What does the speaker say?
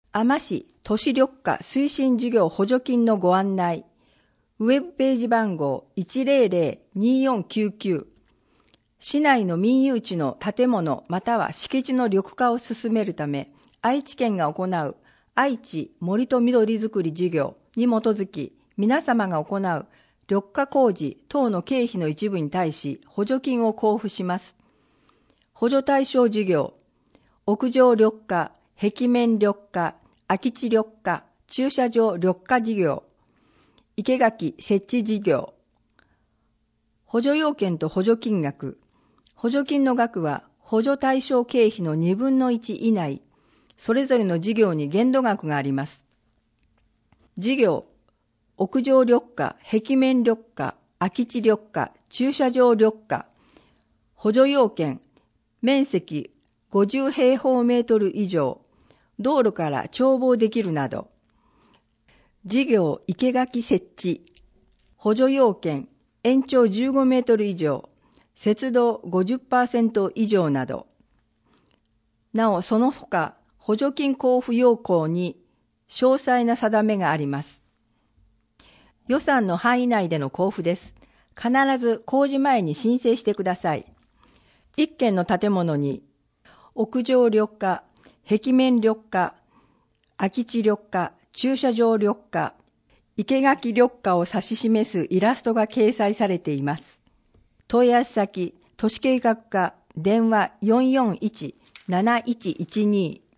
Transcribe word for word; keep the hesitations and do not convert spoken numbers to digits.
あま市都市緑化推進事業補助金のご案内。ウェブページ番号 いちまるまるにーよんきゅうきゅう。市内の民有地の建物または敷地の緑化を進めるため、愛知県が行う愛知森と緑づくり事業に基づき、皆様が行う緑化工事等の経費の一部に対し補助金を交付します。補助対象事業、屋上緑化、壁面緑化、空き地緑化、駐車場緑化事業、生垣設置事業。補助要件と補助金額。補助金の額は補助対象経費のにぶんのいち以内、それぞれの事業に限度額があります。事業、屋上緑化、壁面緑化、空き地緑化、駐車場緑化。補助要件、面積ごじゅうへいほうメートル以上、道路から眺望できるなど。事業、生垣設置。補助要件、延長じゅうごメートル以上、接道 ごじゅっパーセント 以上など。なお、その他、補助金交付要項に詳細な定めがあります。予算の範囲内での交付です。必ず工事前に申請してください。一軒の建物に、屋上緑化、壁面緑化、空き地緑化、駐車場緑化、生垣緑化を指し示すイラストが掲載されています。問い合わせ先、都市計画課、電話 よんよんいち なないちいちに